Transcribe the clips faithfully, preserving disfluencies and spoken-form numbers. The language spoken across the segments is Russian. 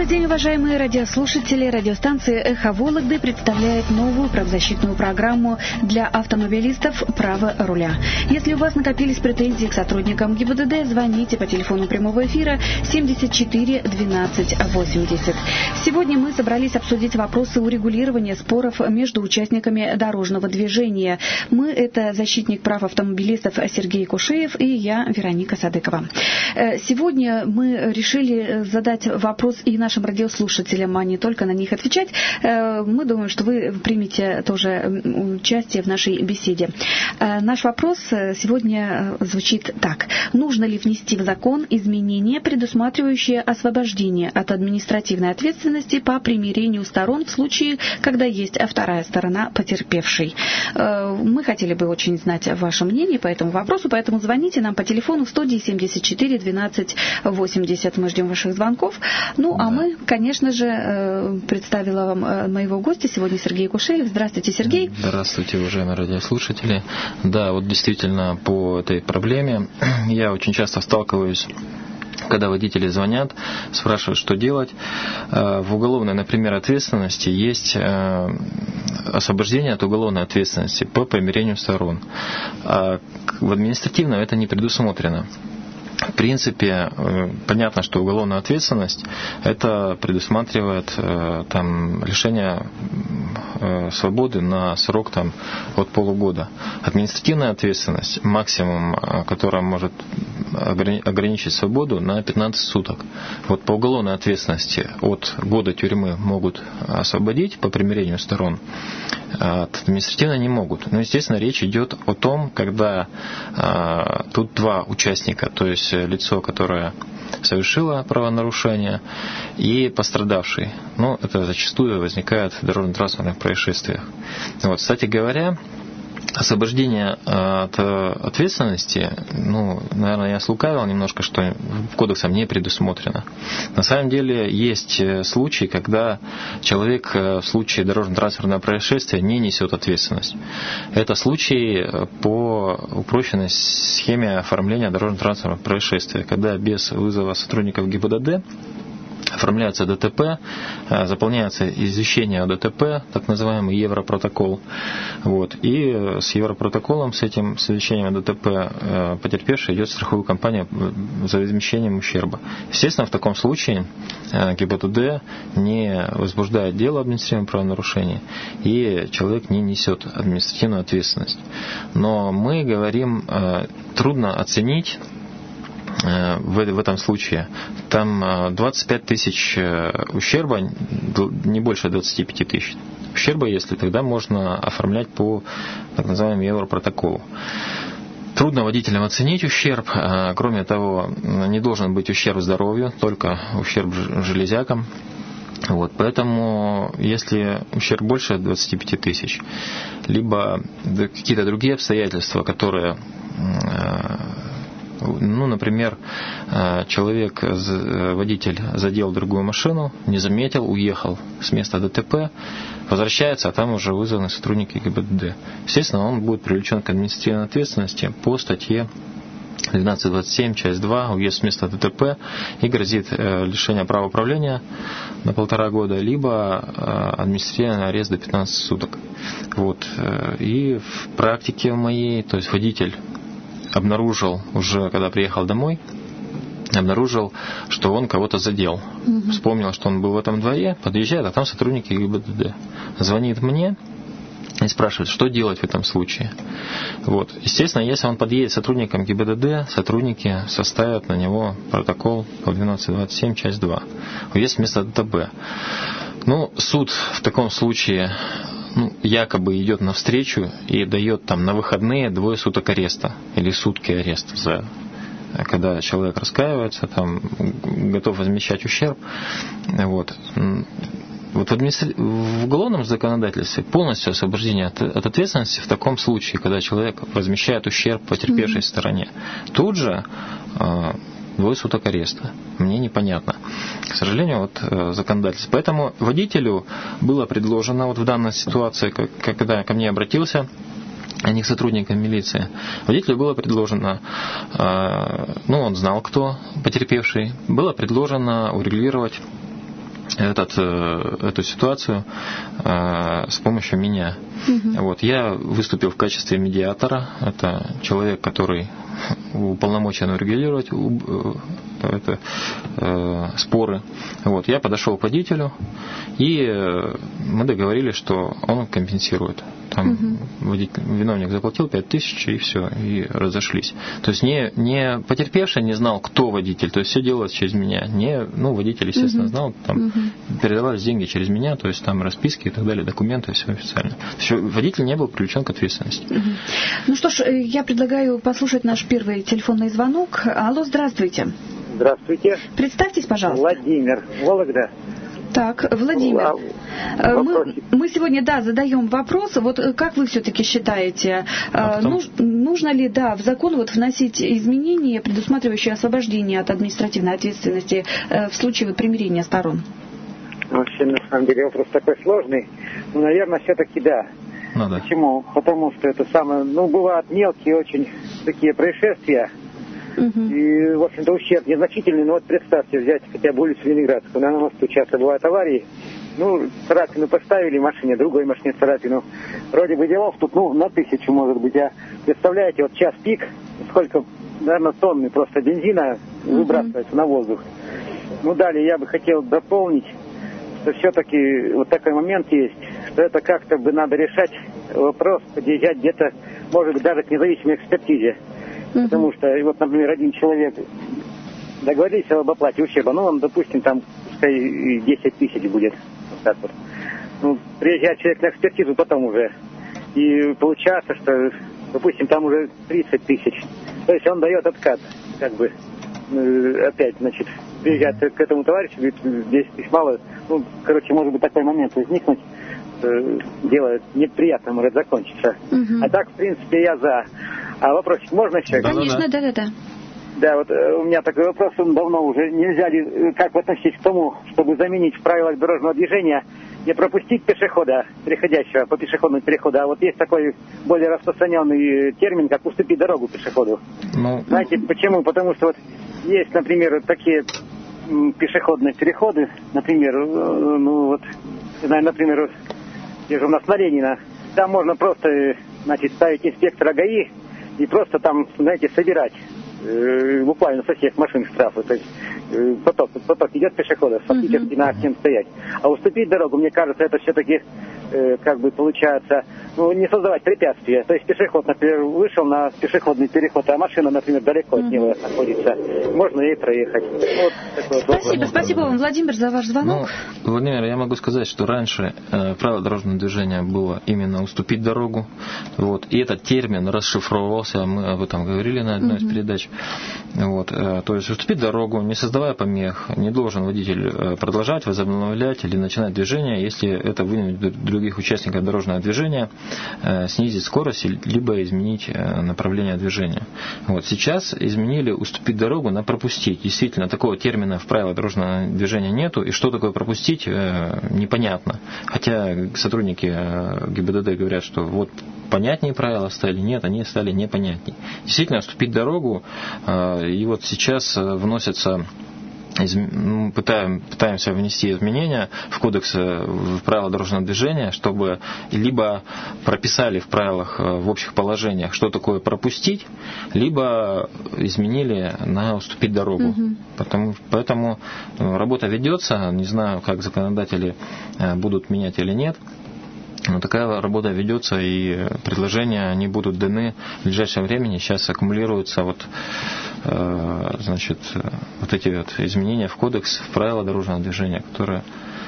день, уважаемые радиослушатели. Радиостанция «Эхо Вологды» представляет новую правозащитную программу для автомобилистов «Право руля». Если у вас накопились претензии к сотрудникам ГИБДД, звоните по телефону прямого эфира семьдесят четыре двенадцать восемьдесят. Сегодня мы собрались обсудить вопросы урегулирования споров между участниками дорожного движения. Мы — это защитник прав автомобилистов Сергей Кушеев и я, Вероника Садыкова. Сегодня мы решили задать вопрос и нашим радиослушателям, а не только на них отвечать. Мы думаем, что вы примете тоже участие в нашей беседе. Наш вопрос сегодня звучит так. Нужно ли внести в закон изменения, предусматривающие освобождение от административной ответственности по примирению сторон в случае, когда есть вторая сторона потерпевшей? Мы хотели бы очень знать ваше мнение по этому вопросу, поэтому звоните нам по телефону студии семьдесят четыре двенадцать восемьдесят. Мы ждем ваших звонков. Ну, а мы, конечно же, представила вам моего гостя сегодня, Сергей Кушеев. Здравствуйте, Сергей. Здравствуйте, уважаемые радиослушатели. Да, вот действительно по этой проблеме я очень часто сталкиваюсь, когда водители звонят, спрашивают, что делать. В уголовной, например, ответственности есть освобождение от уголовной ответственности по примирению сторон. А в административном это не предусмотрено. В принципе, понятно, что уголовная ответственность это предусматривает там, лишение свободы на срок там, от полугода. Административная ответственность, максимум, которая может ограничить свободу, на пятнадцать суток. Вот по уголовной ответственности от года тюрьмы могут освободить по примирению сторон, а от административной не могут. Но, естественно, речь идет о том, когда а, тут два участника, то есть лицо, которое совершило правонарушение, и пострадавший. Но это зачастую возникает в дорожно-транспортных происшествиях. Вот, кстати говоря, освобождение от ответственности, ну, наверное, я слукавил немножко, что кодексом не предусмотрено. На самом деле есть случаи, когда человек в случае дорожно-транспортного происшествия не несет ответственность. Это случаи по упрощенной схеме оформления дорожно-транспортного происшествия, когда без вызова сотрудников ГИБДД оформляется ДТП, заполняется извещение о ДТП, так называемый Европротокол. Вот. И с Европротоколом, с этим извещением о ДТП потерпевший идет в страховую компанию за возмещением ущерба. Естественно, в таком случае ГИБДД не возбуждает дело об административном правонарушении, и человек не несет административную ответственность. Но мы говорим, трудно оценить в этом случае. Там двадцать пять тысяч ущерба, не больше двадцать пять тысяч ущерба, если тогда можно оформлять по так называемому Европротоколу. Трудно водителям оценить ущерб. Кроме того, не должен быть ущерб здоровью, только ущерб железякам. Вот, поэтому, если ущерб больше двадцати пяти тысяч, либо какие-то другие обстоятельства, которые, ну, например, человек, водитель задел другую машину, не заметил, уехал с места ДТП, возвращается, а там уже вызваны сотрудники ГИБДД. Естественно, он будет привлечен к административной ответственности по статье двенадцать двадцать семь, часть два, уезд с места ДТП, и грозит лишение права управления на полтора года, либо административный арест до пятнадцати суток. Вот. И в практике моей, то есть водитель обнаружил уже, когда приехал домой, обнаружил, что он кого-то задел. Угу. Вспомнил, что он был в этом дворе, подъезжает, а там сотрудники ГИБДД. Звонит мне и спрашивает, что делать в этом случае. Вот. Естественно, если он подъедет сотрудникам ГИБДД, сотрудники составят на него протокол по двенадцать двадцать семь, часть два. Уезд вместо ДТП. Ну, суд в таком случае, ну, якобы идет навстречу и дает там на выходные двое суток ареста или сутки ареста, за, когда человек раскаивается, там, готов возмещать ущерб. Вот. Вот в, администра... в уголовном законодательстве полностью освобождение от, от ответственности в таком случае, когда человек возмещает ущерб потерпевшей mm-hmm. стороне. Тут же э, двое суток ареста. Мне непонятно. К сожалению, вот э, законодательство. Поэтому водителю было предложено, вот в данной ситуации, как, когда ко мне обратился, а не к сотрудникам милиции, водителю было предложено, э, ну, он знал, кто потерпевший, было предложено урегулировать этот, эту ситуацию с помощью меня. Угу. Вот, я выступил в качестве медиатора. Это человек, который уполномочен регулировать это, э, споры. Вот, я подошел к водителю, и мы договорились, что он компенсирует. Там угу. водитель, виновник заплатил пять тысяч, и все, и разошлись. То есть не, не потерпевший не знал, кто водитель, то есть все делалось через меня. Не, ну, водитель, естественно, угу. знал, там угу. передавались деньги через меня, то есть там расписки и так далее, документы, все официально. Все, водитель не был привлечен к ответственности. Угу. Ну что ж, я предлагаю послушать наш первый телефонный звонок. Алло, здравствуйте. Здравствуйте. Представьтесь, пожалуйста. Владимир, Вологда. Так, Владимир, мы, мы сегодня, да, задаем вопрос, вот как вы все-таки считаете, а потом... нуж, нужно ли, да, в закон вот вносить изменения, предусматривающие освобождение от административной ответственности в случае вот примирения сторон? Вообще, на самом деле, вопрос такой сложный, но, наверное, все-таки да. Ну, да. Почему? Потому что это самое, ну, бывают мелкие очень такие происшествия, Uh-huh. и, в общем-то, ущерб незначительный, но вот представьте, взять хотя бы улицу Ленинградскую, на мосту часто бывают аварии, ну, царапину поставили машине, другой машине царапину, вроде бы делов тут, ну, на тысячу, может быть, а представляете, вот час пик, сколько, наверное, тонны просто бензина uh-huh. выбрасывается на воздух. Ну, далее я бы хотел дополнить, что все-таки вот такой момент есть, что это как-то бы надо решать вопрос, подъезжать где-то, может быть, даже к независимой экспертизе. Uh-huh. Потому что, вот, например, один человек договорились об оплате ущерба, ну, он, допустим, там, пускай десять тысяч будет, вот так вот. Ну, приезжает человек на экспертизу потом уже, и получается, что, допустим, там уже тридцать тысяч. То есть он дает откат, как бы, опять, значит, приезжает к этому товарищу, говорит, десять тысяч мало, ну, короче, может быть, такой момент возникнуть, дело неприятно может закончиться. Uh-huh. А так, в принципе, я за. А вопросик можно еще? Конечно, да-да-да. Да, вот э, у меня такой вопрос, он давно уже. Нельзя ли, как вы относитесь к тому, чтобы заменить в правилах дорожного движения не пропустить пешехода, переходящего по пешеходному переходу, а вот есть такой более распространенный термин, как уступить дорогу пешеходу. Ну... Знаете, почему? Потому что вот есть, например, такие м, пешеходные переходы, например, э, ну вот, знаю, например, где же у нас на Ленина, там можно просто, значит, ставить инспектора ГАИ и просто там, знаете, собирать э, буквально со всех машин штрафы. То есть э, поток, поток идет пешеходов, фактически uh-huh. на всем стоять. А уступить дорогу, мне кажется, это все-таки э, как бы получается, ну, не создавать препятствия. То есть пешеход, например, вышел на пешеходный переход, а машина, например, далеко uh-huh. от него находится. Можно ей проехать. Вот такой спасибо, вопрос. Спасибо вам, Владимир, за ваш звонок. Ну, Владимир, я могу сказать, что раньше э, правило дорожного движения было именно уступить дорогу. Вот, и этот термин расшифровывался, мы об этом говорили на одной uh-huh. из передач. Вот, э, то есть уступить дорогу, не создавая помех, не должен водитель э, продолжать, возобновлять или начинать движение, если это вынудит других участников дорожного движения э, снизить скорость, либо изменить э, направление движения. Вот, сейчас изменили уступить дорогу на пропустить. Действительно, такого термина в правилах дорожного движения нету, и что такое пропустить, э, непонятно. Хотя сотрудники э, ГИБДД говорят, что вот понятнее правила стали, нет, они стали непонятнее. Действительно, уступить дорогу, э, и вот сейчас вносятся Из, ну, пытаем, пытаемся внести изменения в кодекс, в правила дорожного движения, чтобы либо прописали в правилах, в общих положениях, что такое пропустить, либо изменили на уступить дорогу. Угу. Потому, поэтому работа ведется, не знаю, как законодатели будут менять или нет. Но такая работа ведется, и предложения они будут даны в ближайшее время. Сейчас аккумулируются вот, э, значит, вот эти вот изменения в кодекс, в правила дорожного движения, которые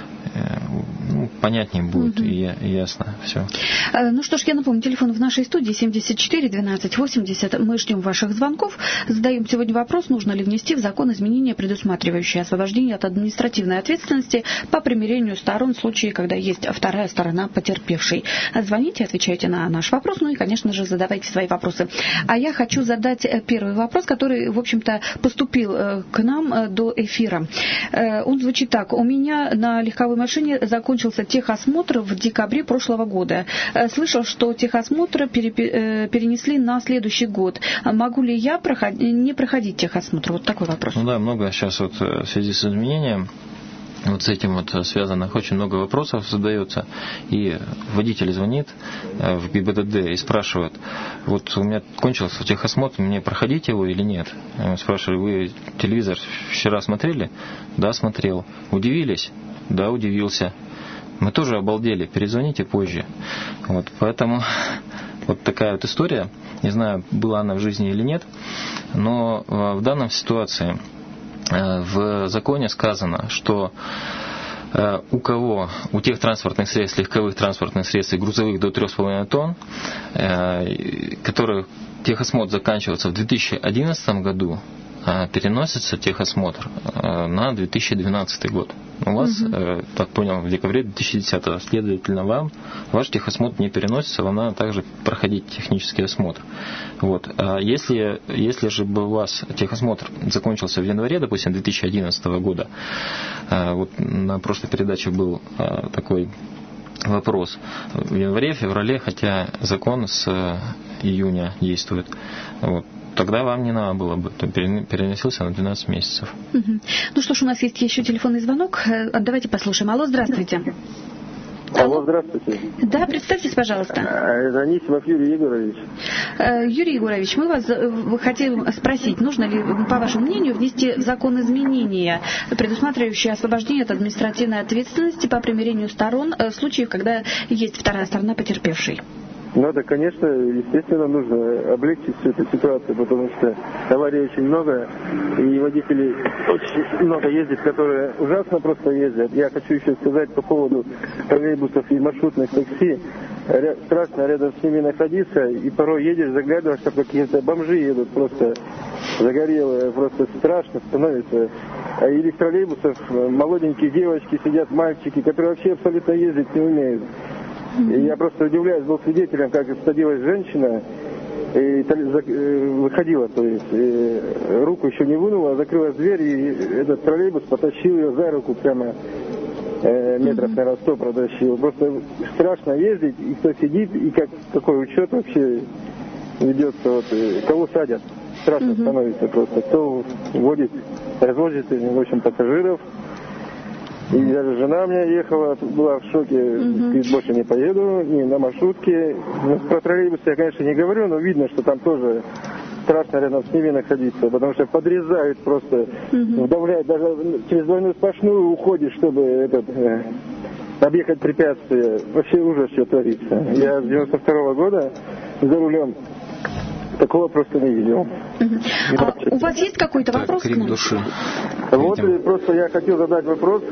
ну, понятнее будет, угу. и, и ясно все. Ну что ж, я напомню, телефон в нашей студии семьдесят четыре двенадцать восемьдесят. Мы ждем ваших звонков. Задаем сегодня вопрос, нужно ли внести в закон изменения, предусматривающие освобождение от административной ответственности по примирению сторон в случае, когда есть вторая сторона потерпевшей. Звоните, отвечайте на наш вопрос, ну и, конечно же, задавайте свои вопросы. А я хочу задать первый вопрос, который, в общем-то, поступил к нам до эфира. Он звучит так. У меня на легковой машине закончился техосмотр в декабре прошлого года. Слышал, что техосмотр перенесли на следующий год. Могу ли я проход... не проходить техосмотр? Вот такой вопрос. Ну да, много сейчас вот в связи с изменением вот с этим вот связанных очень много вопросов задается, и водитель звонит в ГИБДД и спрашивает: вот у меня кончился техосмотр, мне проходить его или нет? Я спрашиваю: вы телевизор вчера смотрели? Да, смотрел. Удивились? Да, удивился. Мы тоже обалдели, перезвоните позже. Вот, поэтому вот такая вот история. Не знаю, была она в жизни или нет, но в данной ситуации в законе сказано, что у кого, у тех транспортных средств, легковых транспортных средств и грузовых до трех с половиной тонн, которые техосмотр заканчивается в две тысячи одиннадцатом году, переносится техосмотр на две тысячи двенадцатый год. У вас, угу. так понял, в декабре две тысячи десятого, следовательно, вам ваш техосмотр не переносится, вам надо также проходить технический осмотр. Вот. А если, если же бы у вас техосмотр закончился в январе, допустим, две тысячи одиннадцатого года, вот на прошлой передаче был такой вопрос, в январе, феврале, хотя закон с июня действует, вот, тогда вам не надо было бы, то переносился на двенадцать месяцев. Угу. Ну что ж, у нас есть еще телефонный звонок. Давайте послушаем. Алло, здравствуйте. Алло, здравствуйте. Да, представьтесь, пожалуйста. Это Анисимов Юрий Егорович. Юрий Егорович, мы вас хотим спросить, нужно ли, по вашему мнению, внести в закон изменения, предусматривающие освобождение от административной ответственности по примирению сторон в случае, когда есть вторая сторона потерпевшей? Надо, конечно, естественно, нужно облегчить всю эту ситуацию, потому что аварий очень много, и водителей очень много ездит, которые ужасно просто ездят. Я хочу еще сказать по поводу троллейбусов и маршрутных такси. Ря- страшно рядом с ними находиться, и порой едешь, заглядываешь, как какие-то бомжи едут, просто загорелые, просто страшно становится. А или в троллейбусах молоденькие девочки сидят, мальчики, которые вообще абсолютно ездить не умеют. И я просто удивляюсь, был свидетелем, как садилась женщина, и выходила, то есть и руку еще не вынула, закрылась дверь, и этот троллейбус потащил ее за руку прямо э, метров, наверное, сто протащил. Просто страшно ездить, и кто сидит, и как, какой учет вообще ведется, вот, кого садят. Страшно mm-hmm. становится просто, кто водит, развозит, в общем, пассажиров. И даже жена у меня ехала, была в шоке, uh-huh. говорит, больше не поеду, ни на маршрутке. Ну, про троллейбусы я, конечно, не говорю, но видно, что там тоже страшно рядом с ними находиться, потому что подрезают просто, uh-huh. вдавляют, даже через двойную сплошную уходишь, чтобы этот, э, объехать препятствия. Вообще ужас, что творится. Я с девяносто второго года за рулем. Такого просто не видел. Uh-huh. А у вас есть какой-то вопрос? Крик души. Вот и просто я хотел задать вопрос.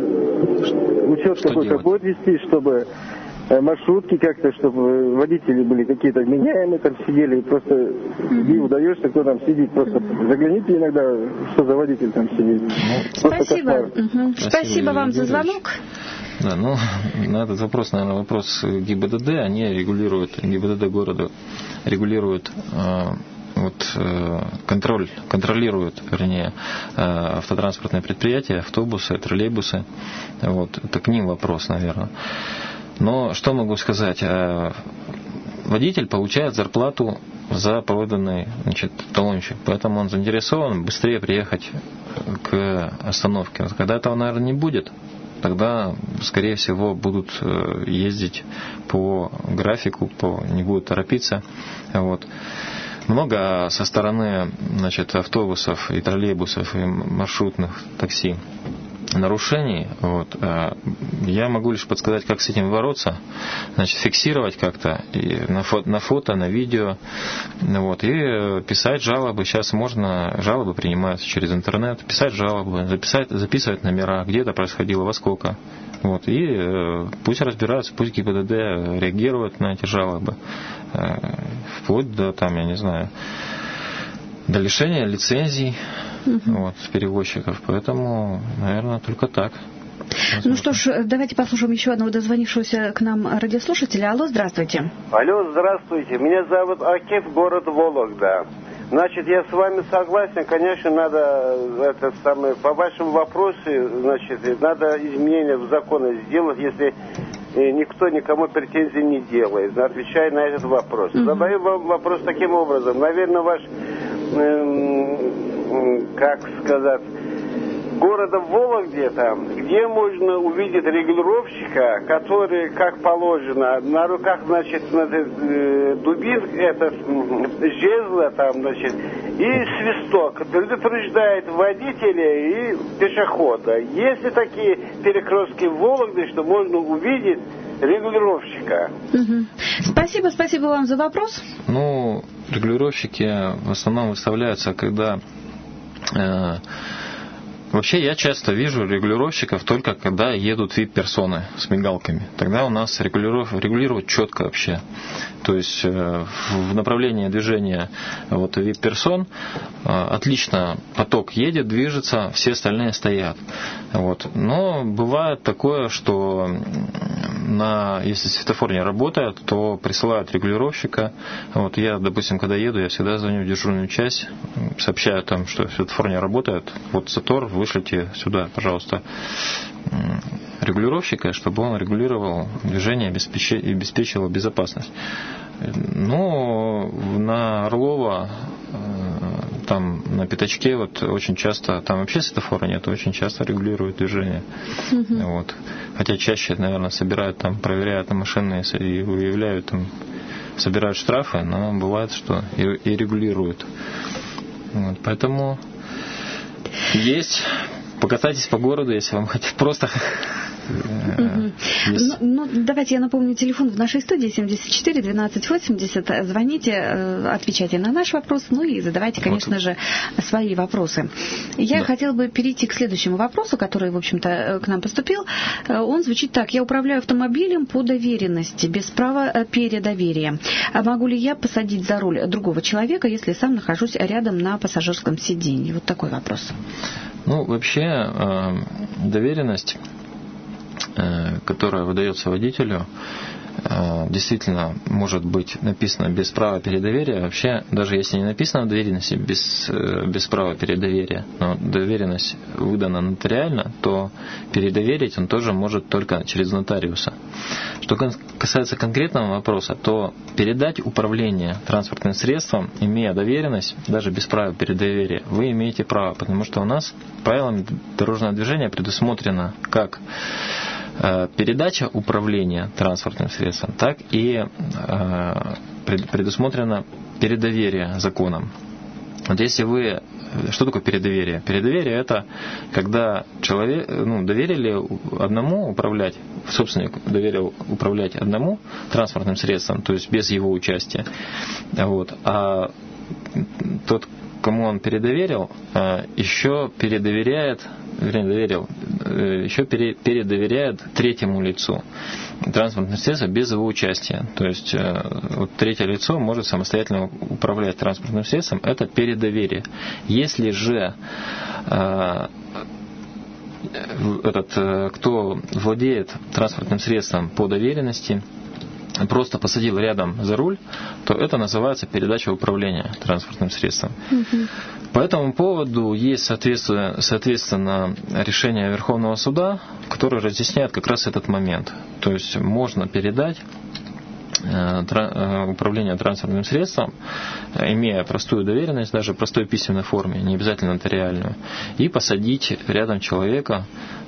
Учет какой-то будет вести, чтобы маршрутки как-то, чтобы водители были какие-то вменяемые, там сидели, и просто uh-huh. не удаешься, кто там сидит. Просто загляните иногда, что за водитель там сидит. Спасибо. Uh-huh. Спасибо, Спасибо вам за звонок. Да, ну, на этот вопрос, наверное, вопрос ГИБДД, они регулируют, ГИБДД города регулирует э, вот, э, контроль, контролируют, вернее, э, автотранспортные предприятия, автобусы, троллейбусы. Вот, это к ним вопрос, наверное. Но что могу сказать? Э, водитель получает зарплату за проданный, значит, талончик, поэтому он заинтересован быстрее приехать к остановке. Когда этого, наверное, не будет, тогда, скорее всего, будут ездить по графику, по, не будут торопиться. Вот. Много со стороны, значит, автобусов и троллейбусов и маршрутных такси нарушений. Вот. Я могу лишь подсказать, как с этим бороться. Значит, фиксировать как-то и на, фото, на фото, на видео. Вот. И писать жалобы. Сейчас можно, жалобы принимаются через интернет. Писать жалобы, записать, записывать номера, где это происходило, во сколько. Вот. И э, пусть разбираются, пусть ГИБДД реагирует на эти жалобы. Э, вплоть до, там, я не знаю, до лишения лицензий. Uh-huh. Вот, с перевозчиков. Поэтому, наверное, только так. Возможно. Ну что ж, давайте послушаем еще одного дозвонившегося к нам радиослушателя. Алло, здравствуйте. Алло, здравствуйте. Меня зовут Акиф, город Вологда. Значит, я с вами согласен, конечно, надо это самое, по вашему вопросу, значит, надо изменения в законы сделать, если никто никому претензий не делает, отвечая на этот вопрос. Uh-huh. Задаю вам вопрос таким образом. Наверное, ваш, э, как сказать, города Вологде, там, где можно увидеть регулировщика, который, как положено, на руках, значит, дубин, это жезла, там, значит, и свисток предупреждает водителя и пешехода. Есть ли такие перекрестки в Вологде, что можно увидеть регулировщика? Угу. Спасибо, спасибо вам за вопрос. Ну, регулировщики в основном выставляются, когда... Э, Вообще я часто вижу регулировщиков только когда едут ви ай пи-персоны с мигалками. Тогда у нас регулировать четко вообще. То есть в направлении движения вот ви ай пи-персон отлично поток едет, движется, все остальные стоят. Вот. Но бывает такое, что на, если светофор не работает, то присылают регулировщика. Вот я, допустим, когда еду, я всегда звоню в дежурную часть, сообщаю там, что светофор не работает, вот затор, вышлите сюда, пожалуйста, регулировщика, чтобы он регулировал движение и обеспечивал безопасность. Но на Орлова, там на Пятачке вот очень часто, там вообще светофора нет, очень часто регулируют движение. Mm-hmm. Вот. Хотя чаще, наверное, собирают там, проверяют на машины и выявляют там, собирают штрафы, но бывает, что и, и регулируют. Вот. Поэтому есть, покатайтесь по городу, если вам хотите просто... Угу. Ну, ну, давайте я напомню, телефон в нашей студии семьдесят четыре двенадцать восемьдесят. Звоните, отвечайте на наш вопрос, ну и задавайте, конечно же, свои вопросы. Я да. хотела бы перейти к следующему вопросу, который, в общем-то, к нам поступил. Он звучит так. Я управляю автомобилем по доверенности, без права передоверия. А могу ли я посадить за руль другого человека, если сам нахожусь рядом на пассажирском сиденье? Вот такой вопрос. Ну, вообще, доверенность, которая выдается водителю, действительно может быть написано без права передоверия. Вообще, даже если не написано в доверенности без, без права передоверия, но доверенность выдана нотариально, то передоверить он тоже может только через нотариуса. Что касается конкретного вопроса, то передать управление транспортным средством, имея доверенность, даже без права передоверия, вы имеете право, потому что у нас правилами дорожного движения предусмотрено как передача управления транспортным средством, так и предусмотрено передоверие законом. Вот если вы... Что такое передоверие? Передоверие – это когда человек, ну, доверили одному управлять, собственник доверил управлять одному транспортным средством, то есть без его участия, вот, а тот, кому он передоверил, еще передоверяет, вернее, доверил, еще передоверяет третьему лицу транспортное средство без его участия. То есть вот, третье лицо может самостоятельно управлять транспортным средством, это передоверие. Если же этот, кто владеет транспортным средством по доверенности, просто посадил рядом за руль, то это называется передача управления транспортным средством. Угу. По этому поводу есть, соответственно, соответственно, решение Верховного суда, которое разъясняет как раз этот момент. То есть можно передать управление транспортным средством, имея простую доверенность, даже в простой письменной форме, не обязательно нотариальную, и посадить рядом человека,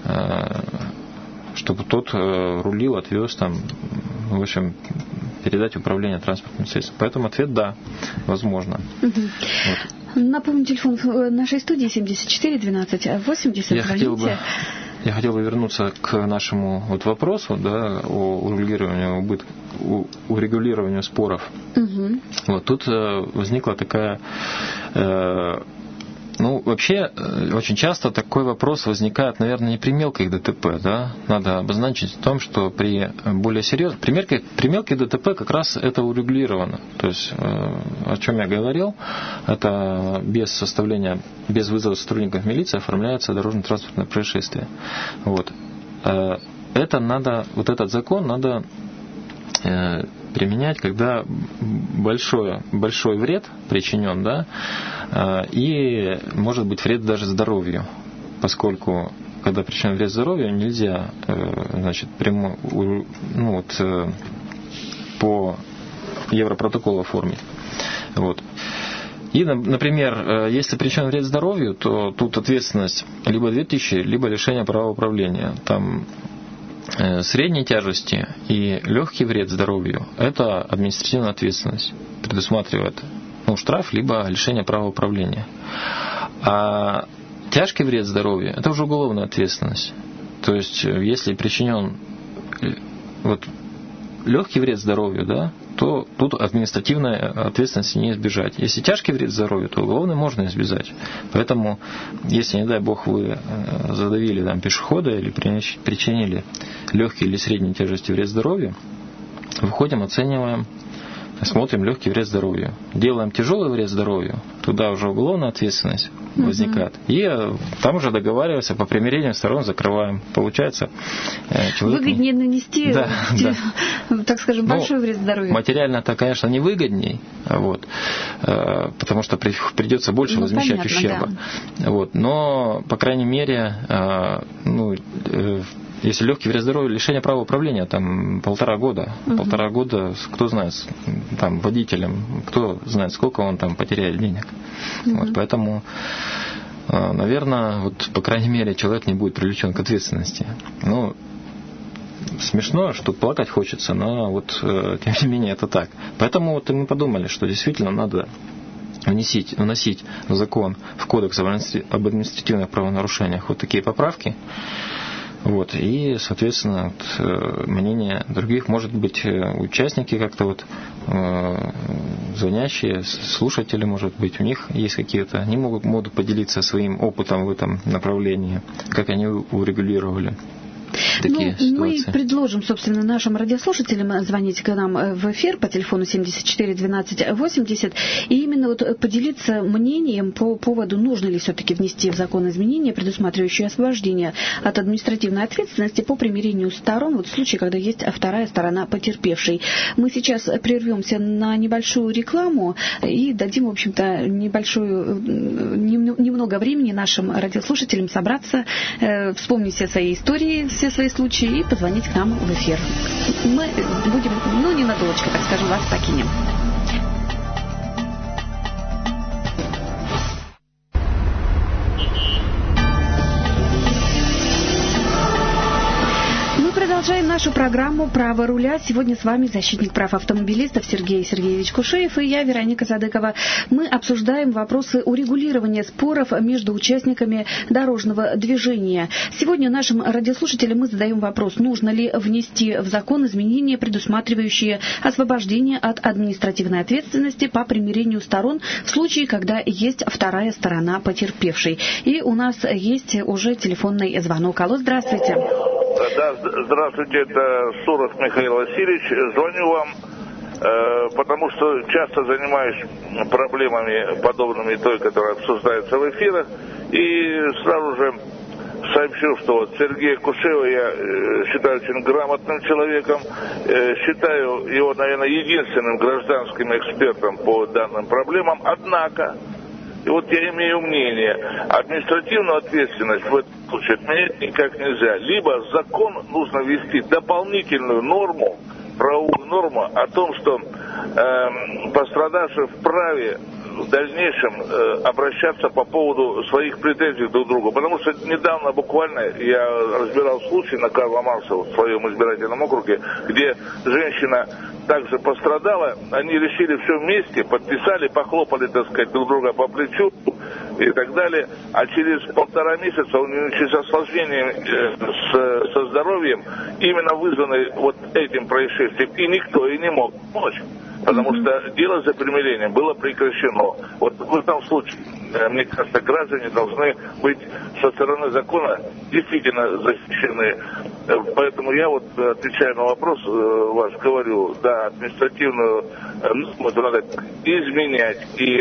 чтобы тот рулил, отвез, там, в общем, передать управление транспортным средством. Поэтому ответ да, возможно. Угу. Вот. Напомню, телефон нашей студии семьдесят четыре двенадцать восемьдесят. Я хотел бы, я хотел бы вернуться к нашему вот вопросу, да, о урегулировании убыток, о урегулировании споров. Угу. Вот тут возникла такая... Э, Ну, вообще, очень часто такой вопрос возникает, наверное, не при мелких ДТП, да? Надо обозначить в том, что при более серьезных... При мелких, при мелких ДТП как раз это урегулировано. То есть, о чем я говорил, это без составления, без вызова сотрудников милиции оформляется дорожно-транспортное происшествие. Вот. Это надо, вот этот закон надо применять, когда большой, большой вред причинен, да, и может быть вред даже здоровью, поскольку когда причинен вред здоровью, нельзя, значит, прямо, ну вот, по европротоколу оформить. Вот. И, например, если причинен вред здоровью, то тут ответственность либо две тысячи, либо лишение права управления. Там средней тяжести и легкий вред здоровью – это административная ответственность, предусматривает ну, штраф, либо лишение права управления. А тяжкий вред здоровью – это уже уголовная ответственность. То есть, если причинен вот, легкий вред здоровью, да, то тут административной ответственности не избежать. Если тяжкий вред здоровью, то уголовный можно избежать. Поэтому, если, не дай бог, вы задавили там, пешехода или причинили легкий или средней тяжести вред здоровью, выходим, оцениваем, смотрим легкий вред здоровью. Делаем тяжелый вред здоровью, туда уже уголовная ответственность угу. возникает. И там уже договариваемся, по примирению сторон закрываем. Получается, человек... Выгоднее нанести, да, те, да. так скажем, большой ну, вред здоровью. Материально-то, конечно, не выгодней, вот, потому что придется больше ну, возмещать понятно, ущерба. Да. Вот, но, по крайней мере, ну, если легкий вред здоровью, лишение права управления, там полтора года. Угу. Полтора года, кто знает, там, водителем, кто знает, сколько он там потеряет денег. Угу. Вот, поэтому, наверное, вот, по крайней мере, человек не будет привлечен к ответственности. Ну, смешно, что плакать хочется, но вот, тем не менее, это так. Поэтому вот мы подумали, что действительно надо вносить, вносить в закон, в кодекс об административных правонарушениях вот такие поправки. Вот, и, соответственно, вот, мнение других, может быть, участники как-то вот э, звонящие, слушатели, может быть, у них есть какие-то, они могут, могут поделиться своим опытом в этом направлении, как они урегулировали такие ну, ситуации. Мы предложим, собственно, нашим радиослушателям звонить к нам в эфир по телефону семьдесят четыре двенадцать восемьдесят и именно вот поделиться мнением по поводу, нужно ли все-таки внести в закон изменения, предусматривающие освобождение от административной ответственности по примирению сторон, вот в случае, когда есть вторая сторона потерпевшей. Мы сейчас прервемся на небольшую рекламу и дадим, в общем-то, небольшую, немного времени нашим радиослушателям собраться, вспомнить все свои истории, все свои случаи и позвонить к нам в эфир. Мы будем, ну, ненадолго, так скажем, вас покинем. Продолжаем нашу программу «Право руля». Сегодня с вами защитник прав автомобилистов Сергей Сергеевич Кушеев и я, Вероника Садыкова. Мы обсуждаем вопросы урегулирования споров между участниками дорожного движения. Сегодня нашим радиослушателям мы задаем вопрос, нужно ли внести в закон изменения, предусматривающие освобождение от административной ответственности по примирению сторон в случае, когда есть вторая сторона потерпевшей. И у нас есть уже телефонный звонок. Алло, здравствуйте. Да, здравствуйте, это Суров Михаил Васильевич. Звоню вам, э, потому что часто занимаюсь проблемами, подобными той, которая обсуждается в эфирах. И сразу же сообщу, что вот Сергея Кушеева я э, считаю очень грамотным человеком. Э, считаю его, наверное, единственным гражданским экспертом по данным проблемам. Однако... И вот я имею мнение, административную ответственность в этом случае отменять никак нельзя. Либо в закон нужно ввести дополнительную норму, правовую норму о том, что э, пострадавший вправе в дальнейшем э, обращаться по поводу своих претензий друг к другу. Потому что недавно буквально я разбирал случай на Карла Маркса в своем избирательном округе, где женщина также пострадала, они решили все вместе, подписали, похлопали, так сказать, друг друга по плечу и так далее, а через полтора месяца у нее начались осложнения с, со здоровьем, именно вызванные вот этим происшествием, и никто и не мог помочь, потому mm-hmm. что дело за примирением было прекращено. Вот в этом случае, мне кажется, граждане должны быть со стороны закона действительно защищены. Поэтому я вот, отвечая на вопрос ваш, говорю, да, административную норму надо изменять, и,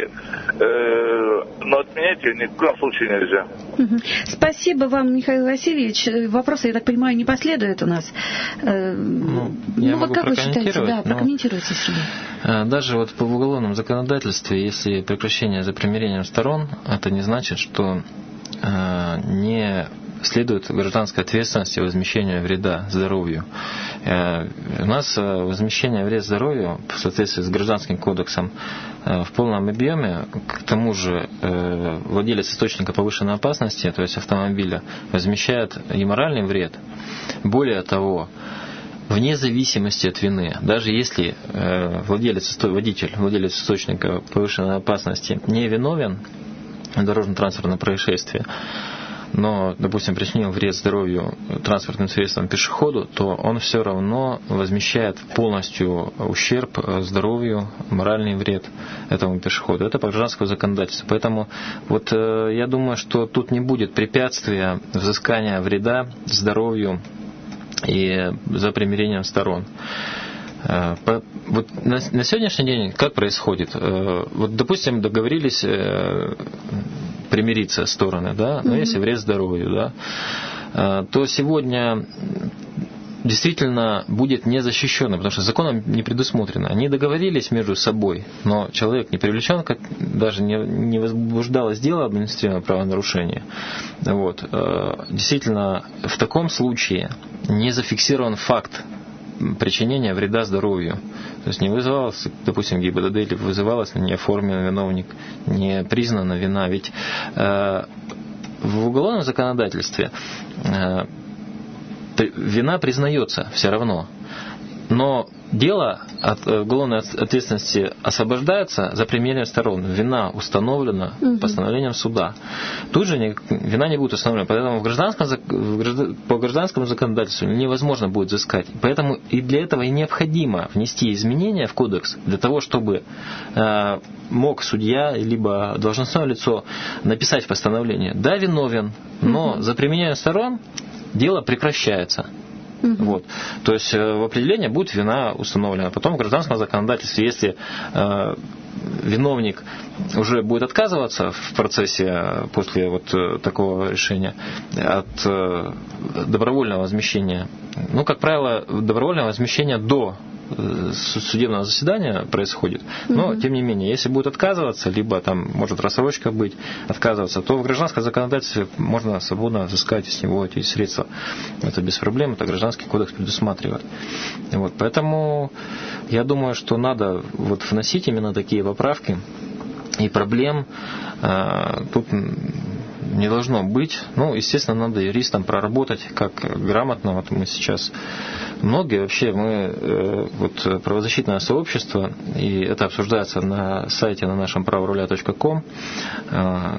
э, но отменять ее ни в коем случае нельзя. Угу. Спасибо вам, Михаил Васильевич. Вопросы, я так понимаю, не последует у нас. Ну, я ну могу вот как вы считаете? Да, но прокомментируйте, Сергей. Даже вот по уголовном законодательстве, если прекращение за примирением сторон, это не значит, что э, не следует гражданской ответственности возмещению вреда здоровью. У нас возмещение вред здоровью в соответствии с Гражданским кодексом в полном объеме. К тому же владелец источника повышенной опасности, то есть автомобиля, возмещает и моральный вред. Более того, вне зависимости от вины, даже если владелец, водитель, владелец источника повышенной опасности не виновен в дорожно-транспортном происшествии, но, допустим, причинил вред здоровью транспортным средством пешеходу, то он все равно возмещает полностью ущерб здоровью, моральный вред этому пешеходу. Это по гражданскому законодательству. Поэтому вот я думаю, что тут не будет препятствия взыскания вреда здоровью и за примирением сторон. Вот на, на сегодняшний день как происходит? Вот, допустим, договорились примириться стороны, да, но mm-hmm. если вред здоровью, да, то сегодня действительно будет незащищенно, потому что законом не предусмотрено. Они договорились между собой, но человек не привлечен, даже не, не возбуждалось дело об административном правонарушении. Вот. Действительно, в таком случае не зафиксирован факт причинения вреда здоровью. То есть не вызывалось, допустим, ГИБДД или вызывалось не оформлен виновник, не признана вина. Ведь э, в уголовном законодательстве э, вина признается все равно. Но дело от уголовной ответственности освобождается за примирением сторон. Вина установлена угу. постановлением суда. Тут же не, вина не будет установлена. Поэтому в гражданском, в, по гражданскому законодательству невозможно будет взыскать. Поэтому и для этого и необходимо внести изменения в кодекс для того, чтобы э, мог судья либо должностное лицо написать в постановлении: да, виновен, но угу. за примирением сторон дело прекращается. Uh-huh. Вот. То есть в определении будет вина установлена. Потом в гражданском законодательстве, если э, виновник уже будет отказываться в процессе после вот такого решения от э, добровольного возмещения, ну, как правило, добровольное возмещение до судебного заседания происходит, но угу. тем не менее, если будет отказываться, либо там может рассрочка быть, отказываться, то в гражданском законодательстве можно свободно взыскать с него эти средства. Это без проблем, это гражданский кодекс предусматривает. Вот, поэтому я думаю, что надо вот вносить именно такие поправки, и проблем э, тут не должно быть. Ну, естественно, надо юристам проработать, как грамотно. Вот мы сейчас многие вообще мы э, вот правозащитное сообщество, и это обсуждается на сайте на нашем праворуля точка ком, э,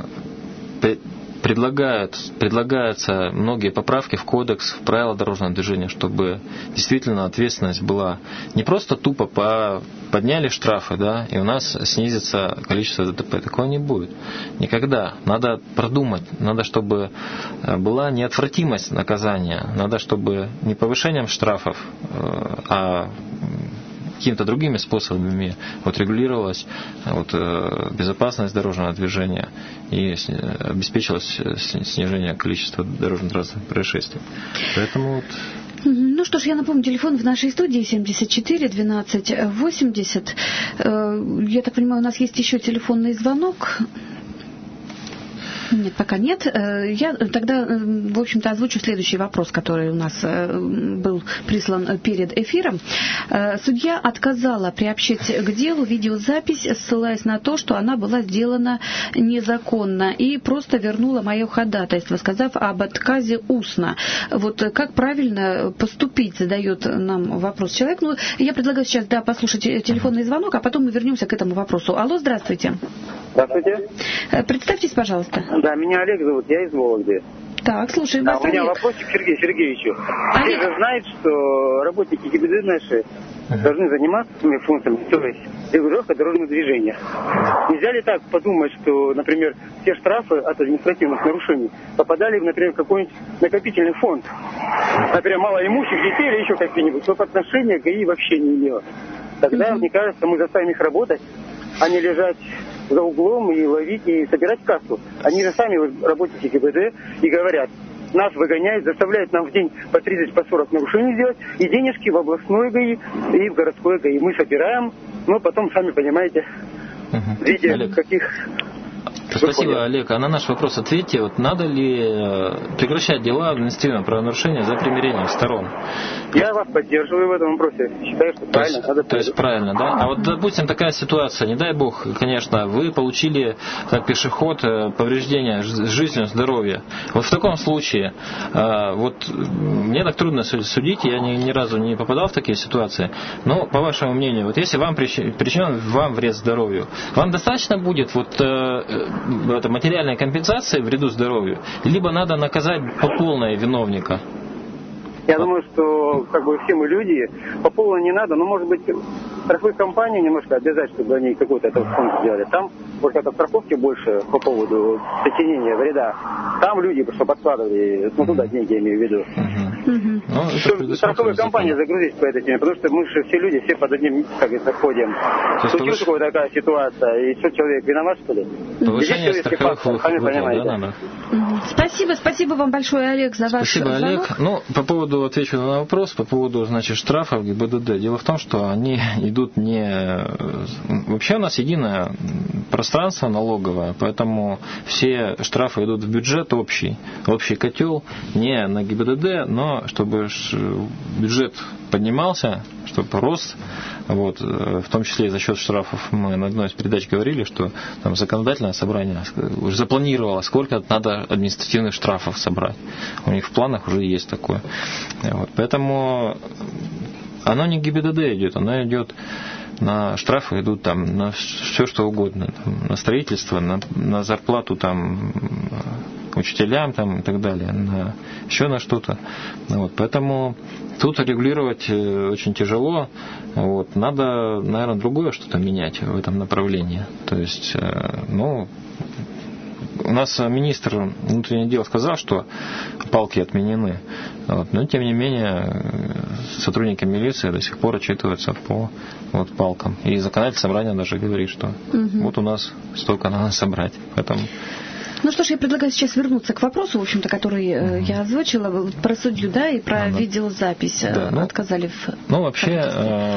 предлагают, предлагаются многие поправки в кодекс, в правила дорожного движения, чтобы действительно ответственность была не просто тупо по, подняли штрафы, да, и у нас снизится количество ДТП. Такого не будет. Никогда. Надо продумать. Надо, чтобы была неотвратимость наказания. Надо, чтобы не повышением штрафов, а какими-то другими способами вот регулировалась вот, безопасность дорожного движения и обеспечилось снижение количества дорожно-транспортных происшествий. Поэтому вот... Ну что ж, я напомню, телефон в нашей студии семьдесят четыре двенадцать восемьдесят. Я так понимаю, у нас есть еще телефонный звонок. Нет, пока нет. Я тогда, в общем-то, озвучу следующий вопрос, который у нас был прислан перед эфиром. Судья отказала приобщить к делу видеозапись, ссылаясь на то, что она была сделана незаконно, и просто вернула мое ходатайство, сказав об отказе устно. Вот как правильно поступить, задает нам вопрос человек. Ну, я предлагаю сейчас, да, послушать телефонный звонок, а потом мы вернемся к этому вопросу. Алло, здравствуйте. Здравствуйте. Представьтесь, пожалуйста. Да, меня Олег зовут, я из Вологды. Так, слушаем да, вас, у меня Олег. вопросик к Сергею Сергеевичу. Олег же знает, что работники ГИБДД наши uh-huh. должны заниматься своими функциями, то есть регулировка дорожного движения. Нельзя ли так подумать, что, например, все штрафы от административных нарушений попадали, например, в какой-нибудь накопительный фонд? Например, малоимущих детей или еще какие-нибудь, чтобы отношения к ГАИ вообще не имело. Тогда, uh-huh. мне кажется, мы заставим их работать, а не лежать за углом и ловить, и собирать кассу. Они же сами работники ГИБДД и говорят, нас выгоняют, заставляют нам в день по тридцать, по сорок нарушений сделать, и денежки в областной ГАИ, и в городской ГАИ. Мы собираем, но потом, сами понимаете, в виде Олег. каких Спасибо, Олег. А на наш вопрос ответьте, вот надо ли прекращать дела административного правонарушения за примирением сторон? Я вас поддерживаю в этом вопросе. Считаю, что то правильно. Есть, надо то есть правильно, да? А вот, допустим, такая ситуация, не дай бог, конечно, вы получили, как пешеход, повреждения жизни, здоровья. Вот в таком случае, вот мне так трудно судить, я ни, ни разу не попадал в такие ситуации, но, по вашему мнению, вот если вам причинен вам вред здоровью, вам достаточно будет вот это, материальной компенсации вреду здоровью, либо надо наказать по полной виновника? Я думаю, что как бы все мы люди, по полу не надо, но может быть страховую компанию немножко обязать, чтобы они какой-то этот фонд сделали. Там, может, это страховки больше по поводу причинения вреда. Там люди просто подкладывали, ну туда деньги, я имею в виду. Uh-huh. Ну, чтобы страховую компанию загрузить по этой теме, потому что мы же все люди, все под одним, как это, ходим. Случилась повыш... такая ситуация, и что, человек виноват, что ли? Повышение страховых выплат, да, надо? Uh-huh. Спасибо, спасибо вам большое, Олег, за ваш Спасибо, звонок. Олег. Ну, по поводу, отвечу на вопрос, по поводу, значит, штрафов ГИБДД. Дело в том, что они идут не... Вообще у нас единое пространство налоговое, поэтому все штрафы идут в бюджет общий, общий котел, не на ГИБДД, но чтобы бюджет поднимался, чтобы рос, вот, в том числе и за счет штрафов. Мы на одной из передач говорили, что там законодательное собрание уже запланировало, сколько надо административных штрафов собрать. У них в планах уже есть такое. Вот, поэтому оно не ГИБДД идет, оно идет на штрафы, идут там на все что угодно, там, на строительство, на, на зарплату там учителям там, и так далее, на, еще на что-то. Вот, поэтому тут регулировать очень тяжело. Вот, надо, наверное, другое что-то менять в этом направлении. То есть, ну, у нас министр внутренних дел сказал, что палки отменены. Вот, но, тем не менее, сотрудники милиции до сих пор отчитываются по вот, палкам. И законодательное собрание даже говорит, что угу. вот у нас столько надо собрать. Поэтому... Ну что ж, я предлагаю сейчас вернуться к вопросу, в общем-то, который э, я озвучила, про судью, да, и про ну, видеозапись. Да, ну, отказали в... Ну, вообще, э,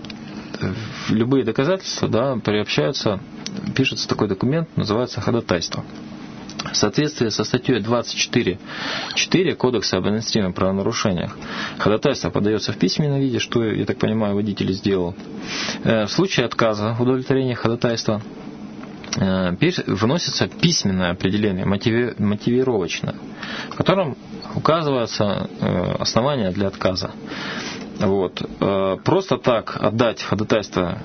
любые доказательства, да, приобщаются, пишется такой документ, называется ходатайство. В соответствии со статьей двадцать четыре точка четыре Кодекса об административных правонарушениях ходатайство подается в письменном виде, что, я так понимаю, водитель сделал. Э, в случае отказа в удовлетворении ходатайства вносится письменное определение, мотивировочное, в котором указывается основания для отказа. Вот. Просто так отдать ходатайство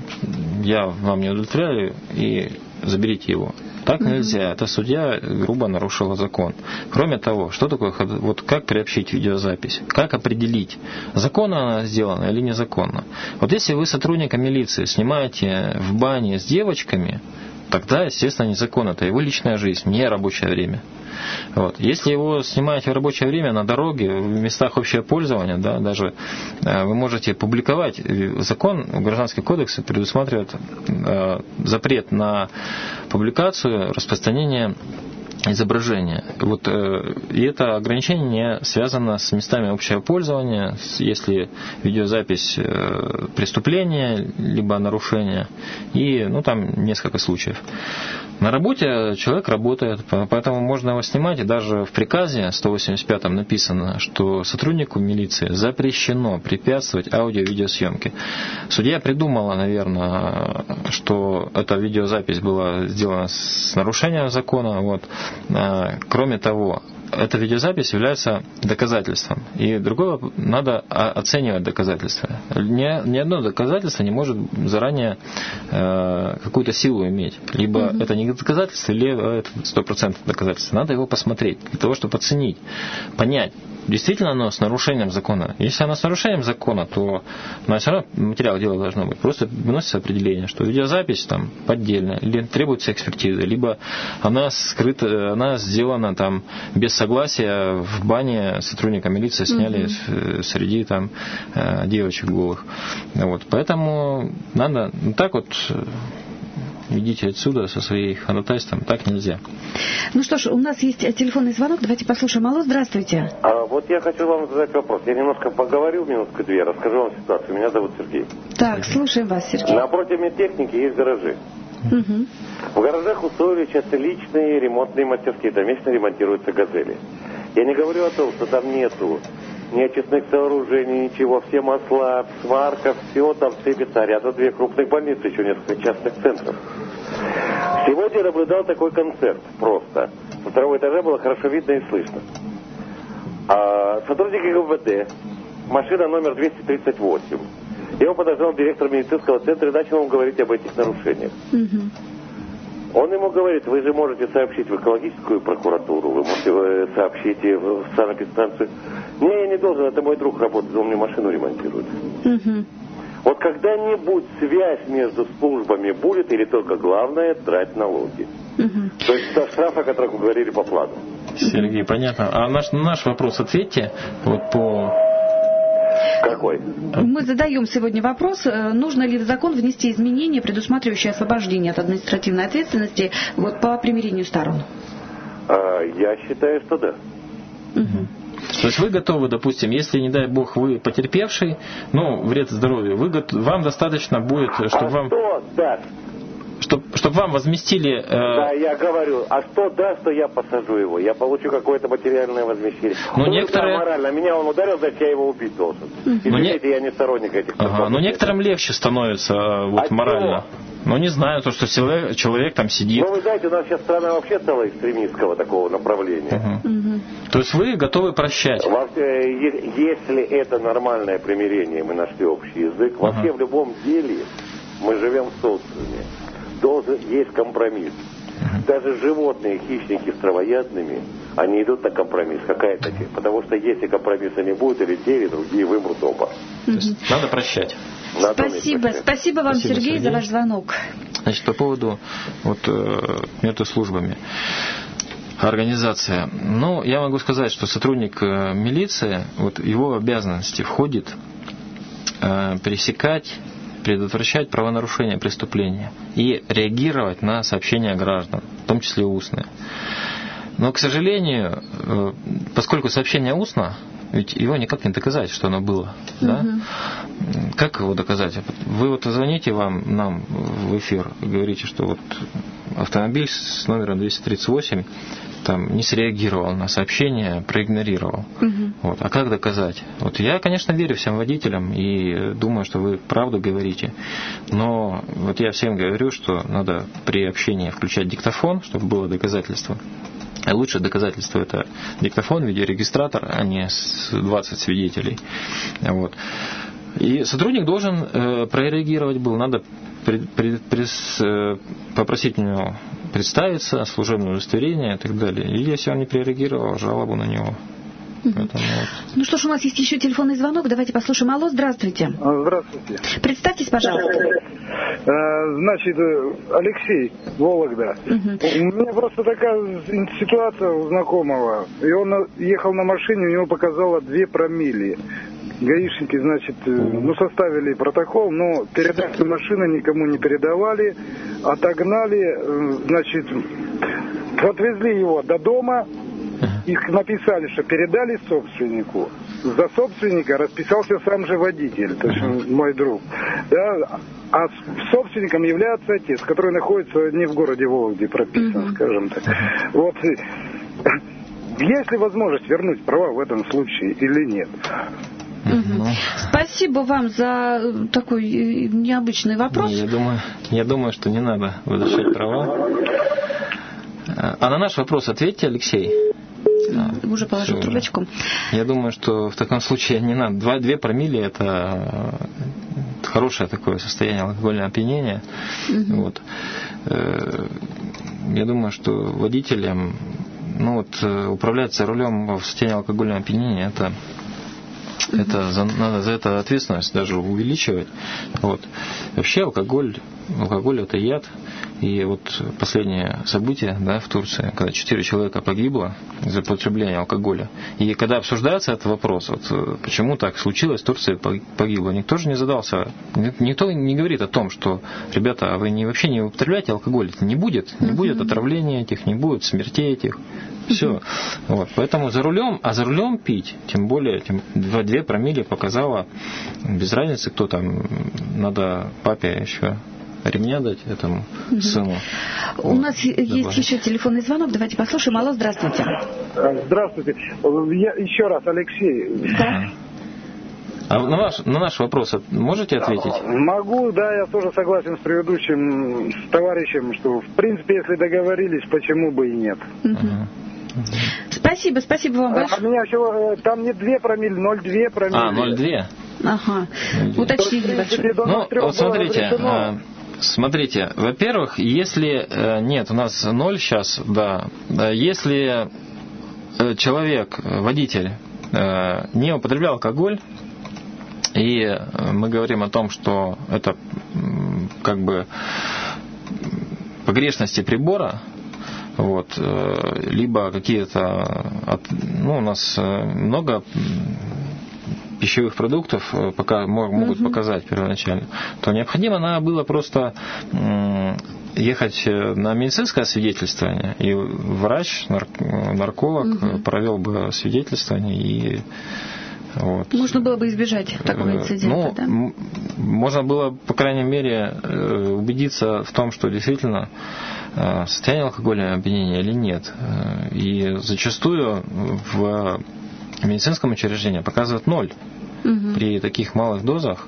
«я вам не удовлетворяю» и заберите его. Так нельзя. Это судья грубо нарушила закон. Кроме того, что такое, вот как приобщить видеозапись? Как определить, законно она сделана или незаконно? Вот если вы сотрудника милиции снимаете в бане с девочками, тогда, естественно, незаконно. Это его личная жизнь, не рабочее время. Вот. Если его снимаете в рабочее время на дороге, в местах общего пользования, да, даже э, вы можете публиковать. Закон, Гражданский кодекс предусматривает э, запрет на публикацию, распространение изображения. Вот, э, и это ограничение связано с местами общего пользования, если видеозапись э, преступления, либо нарушения, и ну, там несколько случаев. На работе человек работает, поэтому можно его снимать, и даже в приказе сто восемьдесят пятом написано, что сотруднику милиции запрещено препятствовать аудио-видеосъемке. Судья придумала, наверное, что эта видеозапись была сделана с нарушением закона. Вот. Кроме того, эта видеозапись является доказательством. И другое, надо оценивать доказательства. Ни, ни одно доказательство не может заранее э, какую-то силу иметь. Либо mm-hmm. это не доказательство, либо это сто процентов доказательство. Надо его посмотреть, для того, чтобы оценить, понять, действительно оно с нарушением закона. Если оно с нарушением закона, то ну, все равно материал дела должно быть. Просто выносится определение, что видеозапись там поддельная, или требуется экспертиза, либо она скрыта, она сделана там без согласия в бане сотрудника милиции сняли mm-hmm. среди там девочек голых. Вот. Поэтому надо ну, так вот идите отсюда со своим ходатайством, так нельзя. Ну что ж, у нас есть телефонный звонок, давайте послушаем. Алло, здравствуйте. А, вот я хочу вам задать вопрос. Я немножко поговорю, минутку-две, расскажу вам ситуацию. Меня зовут Сергей. Так, слушаем вас, Сергей. Напротив медтехники есть гаражи. Угу. В гаражах устроили сейчас личные ремонтные мастерские, там вечно ремонтируются «Газели». Я не говорю о том, что там нету ни очистных сооружений, ничего, все масла, сварка, все там сыпется, а рядом две крупных больницы, еще несколько частных центров. Сегодня я наблюдал такой концерт просто. Со второго этажа было хорошо видно и слышно. А сотрудник ГИБДД, машина номер двести тридцать восемь. Его подождал директор медицинского центра и начал ему говорить об этих нарушениях. Угу. Он ему говорит, вы же можете сообщить в экологическую прокуратуру, вы можете сообщить в санэпидстанцию. Не, я не должен, это мой друг работает, он мне машину ремонтирует. Угу. Вот когда-нибудь связь между службами будет, или только главное драть налоги. Угу. То есть до штрафа, о которых вы говорили по плану. Сергей, понятно. А наш, наш вопрос ответьте вот по... Какой? Мы задаем сегодня вопрос, нужно ли в закон внести изменения, предусматривающие освобождение от административной ответственности вот, по примирению сторон. А, я считаю, что да. Угу. То есть вы готовы, допустим, если, не дай бог, вы потерпевший, ну, вред здоровью, вы, вам достаточно будет, чтобы а вам... Что даст? Чтобы чтоб вам возместили... Э... Да, я говорю, а что даст, что я посажу его? Я получу какое-то материальное возмещение. Но ну, некоторые... морально. Меня он ударил, значит, я его убить должен. Извините, не... я не сторонник этих... Ага, но некоторым легче становится вот, а морально. Ну, не знаю, то, что человек, человек там сидит. Ну, вы знаете, у нас сейчас страна вообще стала экстремистского такого направления. Угу. Угу. То есть вы готовы прощать? Вообще, если это нормальное примирение, мы нашли общий язык, угу. Вообще в любом деле мы живем в социуме. Должен есть компромисс. Uh-huh. Даже животные, хищники с травоядными, они идут на компромисс. Какая-то тема. Потому что если компромисса не будет, или те, или другие вымрут оба. То есть надо прощать. Надо Спасибо. Прощать. Спасибо вам, Спасибо, Сергей, Сергей, за ваш звонок. Значит, по поводу вот, между службами. Организация. Ну, я могу сказать, что сотрудник милиции, вот его обязанности входит э, пресекать, предотвращать правонарушения, преступления и реагировать на сообщения граждан, в том числе устные. Но, к сожалению, поскольку сообщение устно, ведь его никак не доказать, что оно было. Угу. Да? Как его доказать? Вы вот звоните вам, нам в эфир, говорите, что вот автомобиль с номером двести тридцать восемь там не среагировал на сообщение, проигнорировал. Угу. Вот. А как доказать? Вот я, конечно, верю всем водителям и думаю, что вы правду говорите. Но вот я всем говорю, что надо при общении включать диктофон, чтобы было доказательство. А лучшее доказательство – это диктофон, видеорегистратор, а не двадцать свидетелей. Вот. И сотрудник должен э, прореагировать был, надо пред, пред, пред, э, попросить у него представиться, служебное удостоверение и так далее. И если он не прореагировал, жалобу на него. Угу. Поэтому вот. Ну что ж, у нас есть еще телефонный звонок, давайте послушаем. Алло, здравствуйте. Здравствуйте. Представьтесь, пожалуйста. Значит, Алексей, Вологда. Угу. У меня просто такая ситуация у знакомого. И он ехал на машине, у него показало две промилле. Гаишники, значит, ну, составили протокол, но передачу машины никому не передавали, отогнали, значит, отвезли его до дома, и написали, что передали собственнику. За собственника расписался сам же водитель, то есть мой друг. Да? А собственником является отец, который находится не в городе Вологде прописан, uh-huh. скажем так. Вот. Есть ли возможность вернуть права в этом случае или нет? Угу. Спасибо вам за такой необычный вопрос. Не, я думаю, я думаю, что не надо возвращать права. А на наш вопрос ответьте, Алексей. Уже положил Все. трубочку. Я думаю, что в таком случае не надо. Два, две промилле – это хорошее такое состояние алкогольного опьянения. Угу. Вот. Я думаю, что водителям, ну вот, управлять за рулем в состоянии алкогольного опьянения – это Это, за, надо за это ответственность даже увеличивать. Вот. Вообще алкоголь, алкоголь это яд. И вот последнее событие, да, в Турции, когда четыре человека погибло из-за потребления алкоголя. И когда обсуждается этот вопрос, вот, почему так случилось, Турция погибла, никто же не задался, никто не говорит о том, что, ребята, а вы не, вообще не употребляете алкоголь, это не будет, не будет отравления этих, не будет смертей этих. Все. Вот. Поэтому за рулем, а за рулем пить, тем более, тем, две промилле показало, без разницы, кто там, надо папе еще ремня дать этому угу. сыну. У вот, нас добавить. Есть еще телефонный звонок, давайте послушаем. Алло, здравствуйте. Здравствуйте. Я, еще раз, Алексей. Да. А на ваш, на наш вопрос можете ответить? Могу, да, я тоже согласен с предыдущим с товарищем, что в принципе, если договорились, почему бы и нет. Угу. Спасибо, спасибо вам большое. А меня всего, там не два промилле, ноль целых две промилле. А, ноль целых две? Ага. Уточнение большое. Ну, вот смотрите, смотрите, во-первых, если нет, у нас ноль сейчас, да, если человек, водитель, не употреблял алкоголь, и мы говорим о том, что это как бы погрешности прибора, вот, либо какие-то, ну, у нас много пищевых продуктов пока могут uh-huh. показать первоначально, то необходимо надо было просто ехать на медицинское освидетельствование, и врач, нарколог uh-huh. провел бы освидетельствование и вот. Можно было бы избежать такого инцидента, ну, да? Можно было, по крайней мере, убедиться в том, что действительно состояние алкогольного опьянения или нет. И зачастую в медицинском учреждении показывают ноль угу. при таких малых дозах.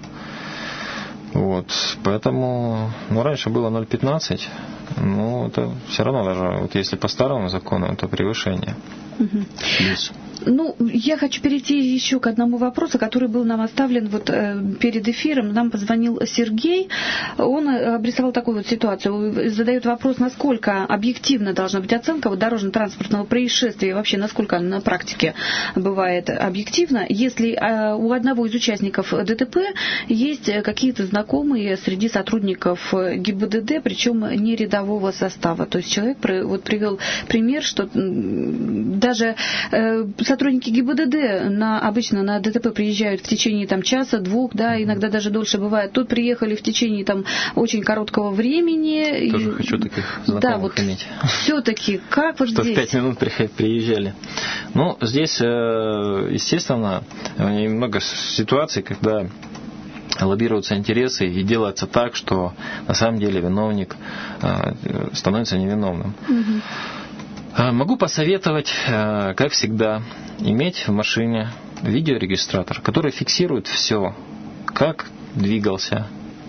Вот. Поэтому, ну, раньше было ноль целых пятнадцать, но это все равно даже, вот если по старому закону, это превышение. Угу. Ну, я хочу перейти еще к одному вопросу, который был нам оставлен вот э, перед эфиром. Нам позвонил Сергей, он обрисовал такую вот ситуацию, задает вопрос, насколько объективно должна быть оценка вот дорожно-транспортного происшествия, вообще насколько на практике бывает объективно, если э, у одного из участников ДТП есть какие-то знакомые среди сотрудников ГИБДД, причем не рядового состава. То есть человек вот привел пример, что даже э, сотрудники ГИБДД на, обычно на ДТП приезжают в течение там, часа, двух, да, иногда даже дольше бывает. Тут приехали в течение там, очень короткого времени. Тоже и... хочу таких знакомых да, вот иметь. Все-таки, как вот что здесь? В пять минут приезжали. Ну, здесь, естественно, немного ситуаций, когда лоббируются интересы и делается так, что на самом деле виновник становится невиновным. Угу. Могу посоветовать, как всегда, иметь в машине видеорегистратор, который фиксирует все, как двигался,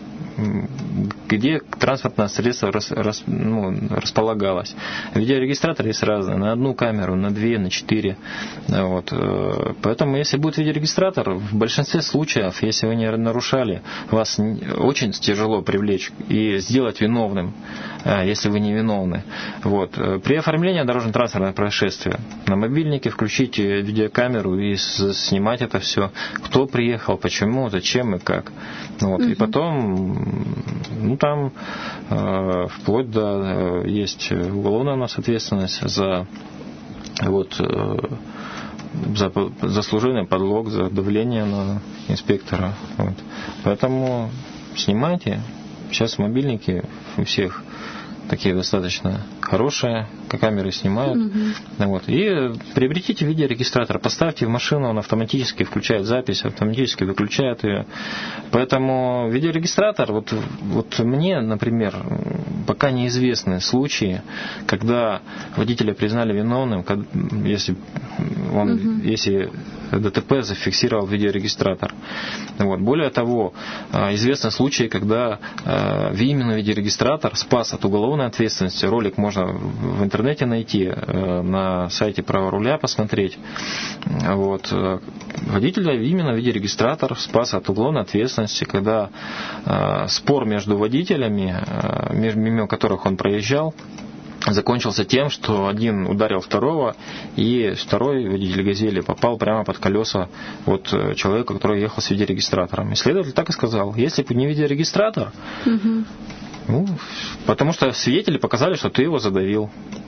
где транспортное средство рас, рас, ну, располагалось. Видеорегистратор есть разные, на одну камеру, на две, на четыре. Вот. Поэтому, если будет видеорегистратор, в большинстве случаев, если вы не нарушали, вас очень тяжело привлечь и сделать виновным, если вы не виновны. Вот. При оформлении дорожно-транспортного происшествия на мобильнике включить видеокамеру и снимать это все, кто приехал, почему, зачем и как. Вот. Угу. И потом, ну там э, вплоть до э, есть уголовная у нас ответственность за вот э, за заслуженный подлог, за давление на инспектора. Вот. Поэтому снимайте. Сейчас мобильники у всех такие достаточно хорошие, камеры снимают. Mm-hmm. Вот. И приобретите видеорегистратор, поставьте в машину, он автоматически включает запись, автоматически выключает ее. Поэтому видеорегистратор, вот, вот мне, например, пока неизвестны случаи, когда водителя признали виновным, если, он, mm-hmm. если ДТП зафиксировал видеорегистратор. Вот. Более того, известны случаи, когда именно видеорегистратор спас от уголовной ответственности. Ролик можно в интернете найти, на сайте «Право руля» посмотреть. Вот. Водителя именно видеорегистратор спас от уголовной ответственности, когда спор между водителями, мимо которых он проезжал, закончился тем, что один ударил второго, и второй водитель «Газели» попал прямо под колеса вот человека, который ехал с видеорегистратором. И следователь так и сказал: если бы не видеорегистратор, угу. ну, потому что свидетели показали, что ты его задавил.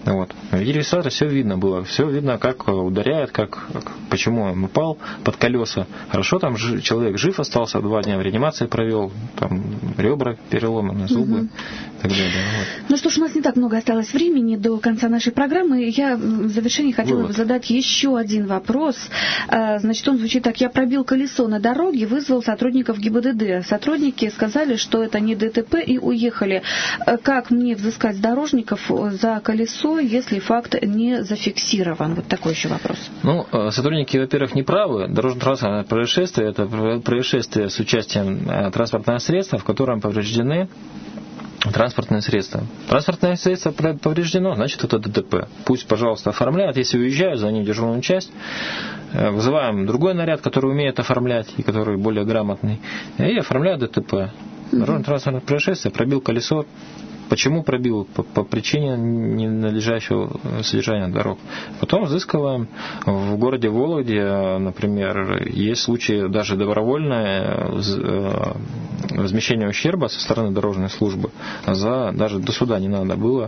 Вот. На видеорегистраторе все видно было, все видно, как ударяет, как, почему он упал под колеса. Хорошо, там ж, человек жив остался, два дня в реанимации провел, там ребра переломаны, зубы угу. и так далее. Вот. Ну что ж, у нас не так много осталось времени до конца нашей программы. Я в завершении хотела Вывод. бы задать еще один вопрос. Значит, он звучит так. Я пробил колесо на дороге, вызвал сотрудников ГИБДД. Сотрудники сказали, что это не ДТП, и уехали. Как мне взыскать с дорожников за колесо, если факт не зафиксирован? Вот такой еще вопрос. Ну, сотрудники, во-первых, не правы. Дорожно-транспортное происшествие – это происшествие с участием транспортного средства, в котором повреждены транспортное средство. Транспортное средство повреждено, значит, это ДТП. Пусть, пожалуйста, оформляют. Если уезжают, за ним дежурную часть. Вызываем другой наряд, который умеет оформлять и который более грамотный. И оформляют ДТП. Дорожно-транспортное происшествие, пробил колесо. Почему пробил? По, по причине ненадлежащего содержания дорог. Потом взыскиваем. В городе Вологде, например, есть случаи даже добровольное возмещение ущерба со стороны дорожной службы. За, даже до суда не надо было,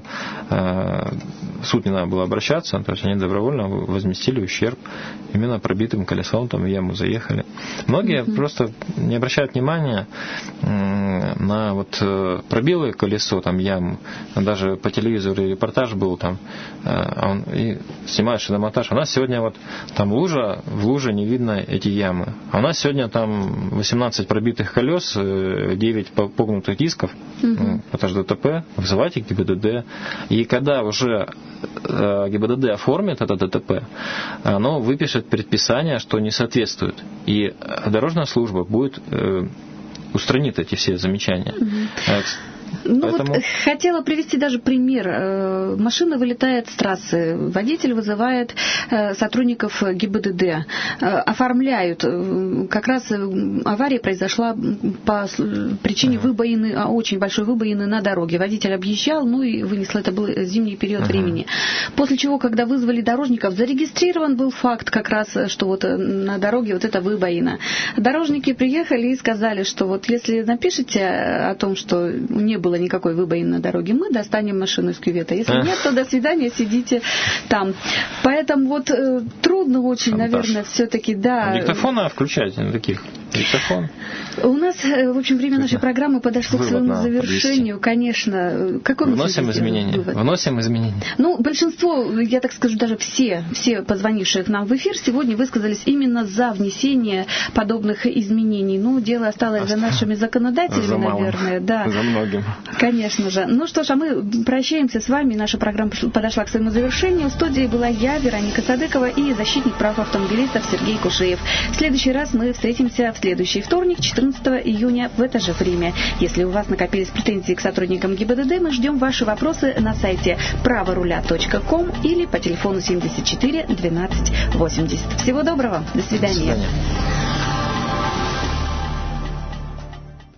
в суд не надо было обращаться, то есть они добровольно возместили ущерб именно пробитым колесом, там в яму заехали. Многие mm-hmm. просто не обращают внимания на вот пробило колесо, там яму. Даже по телевизору репортаж был там, он и снимает шиномонтаж. У нас сегодня вот там лужа, в луже не видно эти ямы. А у нас сегодня там восемнадцать пробитых колес, девять погнутых дисков. Угу. Это же ДТП. Вызывайте ГИБДД. И когда уже ГИБДД оформит это ДТП, оно выпишет предписание, что не соответствует. И дорожная служба будет устранит эти все замечания. Угу. Ну Поэтому... вот хотела привести даже пример. Машина вылетает с трассы, водитель вызывает сотрудников ГИБДД, оформляют. Как раз авария произошла по причине ага. выбоины, очень большой выбоины на дороге. Водитель объезжал, ну и вынесло, это был зимний период ага. времени. После чего, когда вызвали дорожников, зарегистрирован был факт как раз, что вот на дороге вот эта выбоина. Дорожники приехали и сказали, что вот если напишите о том, что не было никакой выбоины на дороге, мы достанем машину из кювета. Если Эх. нет, то до свидания, сидите там. Поэтому вот э, трудно очень, Шантаж. наверное, все-таки, да. Диктофона включайте на таких. Диктофон. У нас, в общем, время нашей программы подошло Вывод к своему завершению, подвести. конечно. Какой Вносим изменения. Вывод? Вносим изменения. Ну, большинство, я так скажу, даже все, все позвонившие к нам в эфир сегодня высказались именно за внесение подобных изменений. Ну, дело осталось Оста... за нашими законодателями, за наверное. Да. За многим. Конечно же. Ну что ж, а мы прощаемся с вами. Наша программа подошла к своему завершению. В студии была я, Вероника Садыкова, и защитник прав автомобилистов Сергей Кушиев. В следующий раз мы встретимся в следующий вторник, четырнадцатого июня, в это же время. Если у вас накопились претензии к сотрудникам ГИБДД, мы ждем ваши вопросы на сайте праворуля точка ком или по телефону семьдесят четыре двенадцать восемьдесят. Всего доброго. До свидания. До свидания.